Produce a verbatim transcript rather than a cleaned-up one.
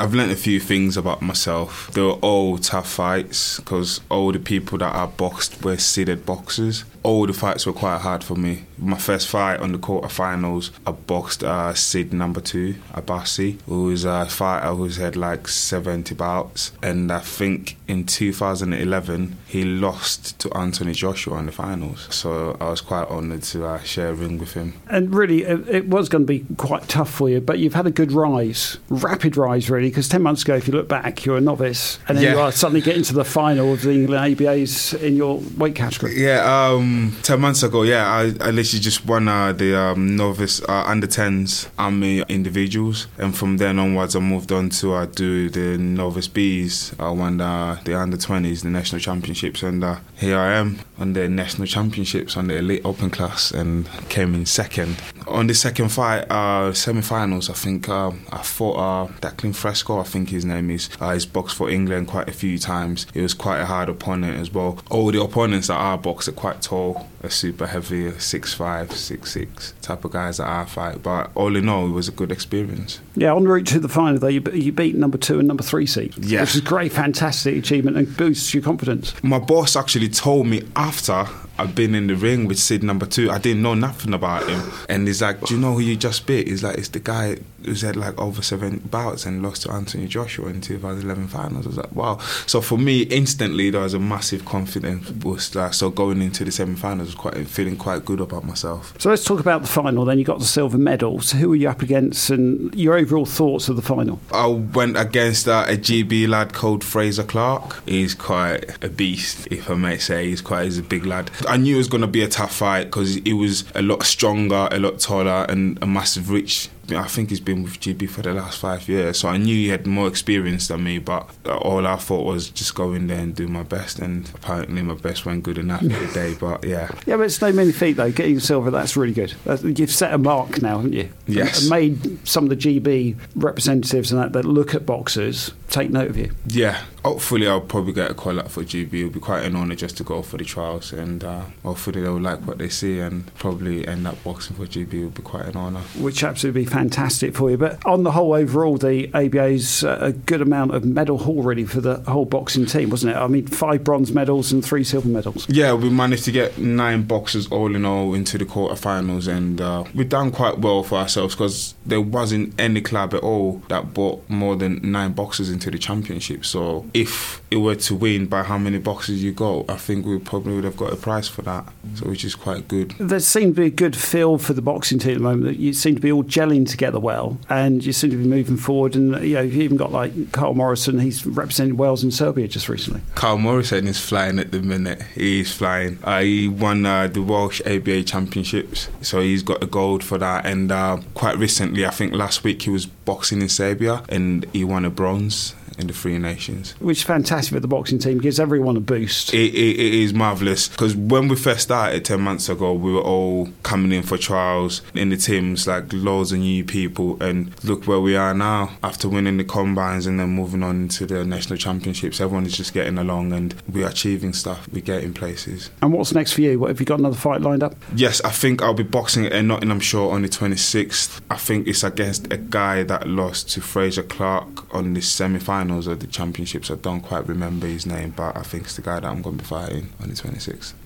I've learnt a few things about myself. They were all tough fights because all the people that I boxed were seeded boxers. All the fights were quite hard for me. My first fight on the quarterfinals, I boxed uh, seed number two, Abasi, who was a fighter who's had like seventy bouts. And I think in two thousand eleven, he lost to Anthony Joshua in the finals. So I was quite honoured to uh, share a ring with him. And really, it, it was going to be quite tough for you, but you've had a good rise, rapid rise really, because ten months ago, if you look back, you're a novice, and then yeah. you are suddenly getting to the final of the England A B As in your weight category. Yeah, um, ten months ago, yeah, I, I literally just won uh, the um, novice uh, under tens army individuals, and from then onwards I moved on to uh, do the novice Bs. I won uh, the under twenties, the national championships, and uh, here I am on the national championships on the elite open class and came in second. On the second fight, uh, semi-finals, I think uh, I fought uh, Declan Fresco, I think his name is. Uh, he's boxed for England quite a few times. It was quite a hard opponent as well. All the opponents that I boxed are quite tall, are super heavy, six five, six six type of guys that I fight. But all in all, it was a good experience. Yeah, en route to the final, though, you, you beat number two and number three seed, yeah. which is a great, fantastic achievement and boosts your confidence. My boss actually told me after I've been in the ring with Sid number two, I didn't know nothing about him. And he's like, do you know who you just beat? He's like, it's the guy who's had like over seven bouts and lost to Anthony Joshua in two thousand eleven finals. I was like, wow. So for me, instantly, there was a massive confidence boost. Like, so going into the semi-finals, I was quite, feeling quite good about myself. So let's talk about the final then. You got the silver medal. So who were you up against and your overall thoughts of the final? I went against uh, a G B lad called Fraser Clark. He's quite a beast, if I may say. He's quite he's a big lad. I knew it was going to be a tough fight because he was a lot stronger, a lot taller and a massive reach. I think he's been with G B for the last five years, so I knew he had more experience than me, but all I thought was just go in there and do my best, and apparently my best went good enough for the day, but yeah. Yeah, but it's no mean feat though, getting silver, that's really good. You've set a mark now, haven't you? Yes. And made some of the G B representatives and that, that look at boxers take note of you. Yeah, hopefully I'll probably get a call up for G B. It'll be quite an honour just to go for the trials, and uh, hopefully they'll like what they see and probably end up boxing for G B. It'll be quite an honour. Which absolutely be fantastic for you. But on the whole, overall, the A B A's uh, a good amount of medal haul really for the whole boxing team, wasn't it? I mean, five bronze medals and three silver medals. Yeah, we managed to get nine boxers all in all into the quarterfinals, and uh, we've done quite well for ourselves because there wasn't any club at all that brought more than nine boxers into the championship. So if it were to win by how many boxers you got, I think we probably would have got a prize for that, so which is quite good. There seemed to be a good feel for the boxing team at the moment. You seem to be all gelling together well, and you seem to be moving forward. And you know, you've even got like Carl Morrison. He's represented Wales and Serbia just recently. Carl Morrison is flying at the minute. He's flying. Uh, he won uh, the Welsh A B A Championships, so he's got a gold for that. And uh, quite recently, I think last week, he was boxing in Serbia, and he won a bronze in the Three Nations. Which is fantastic for the boxing team, gives everyone a boost. It, it, it is marvellous, because when we first started ten months ago, we were all coming in for trials in the teams, like loads of new people, and look where we are now after winning the combines and then moving on into the national championships. Everyone is just getting along and we're achieving stuff, we're getting places. And what's next for you? What, have you got another fight lined up? Yes, I think I'll be boxing at Nottingham Shore on the twenty-sixth. I think it's against a guy that lost to Fraser Clark on the semi-final of the championships. I don't quite remember his name, but I think it's the guy that I'm going to be fighting on the twenty-sixth.